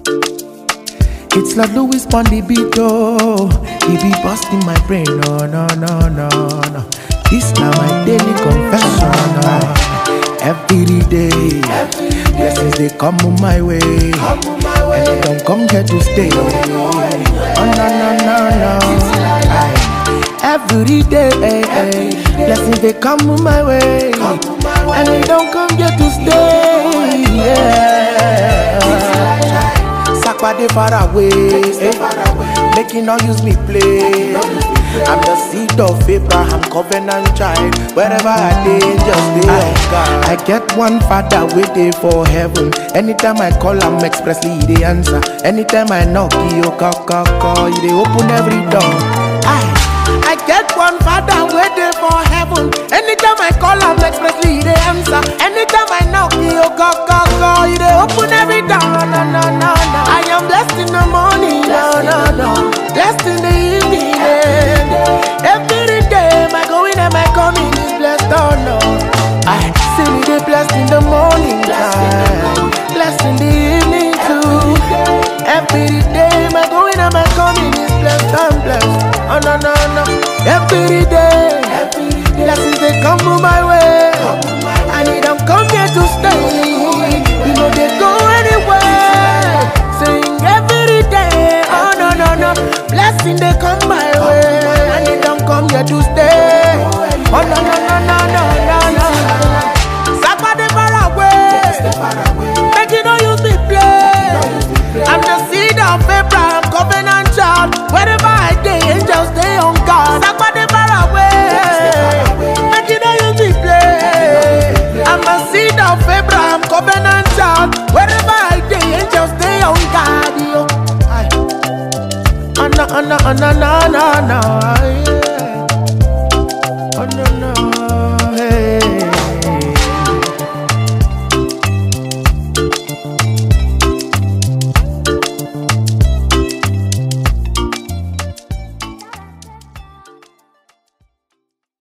It's Lord Louis on the beat, oh. He be busting my brain, no, no, no, no, no. This now my daily confession, oh. Every day, blessings they come on my way, and they don't come here to stay. Oh no, no, no, no. Every day, blessings they come on my way, and they don't come here to stay. Yeah. Sakwa far away, making all use me play. I'm the seed of Abraham, covenant child. Wherever I dey, just dey God. I get one father waiting for heaven. Anytime I call him expressly, he dey answer. Anytime I knock, he he dey open every door. I get one father waiting for heaven. Anytime I call him expressly, he dey answer. Anytime I knock, he he dey open every door. No, no, no, no. I am blessed in the morning, no, no, no. Blessed in the evening, every day my going and my coming is blessed, oh no. I see me dey blessed in the morning time, blessed in the evening too. Every day my going and my coming is blessed, I'm blessed. Oh no, no, no. Every day, blessings they come my way, and they don't come here to stay. You know they go anywhere. Sing every day, oh no, no, no. Blessing they come my way, and they don't come here to stay. Oh no, no, no, no, no, no, no. Sakwa dey far away, make you no use me play. I'm the seed of Abraham, covenant child. Wherever I dey, angels stay on guard. Sakwa dey far away, make you no use me play. I'm the seed of Abraham, covenant child. Wherever I dey, angels stay on guard. Oh no, no, no, no, no, no.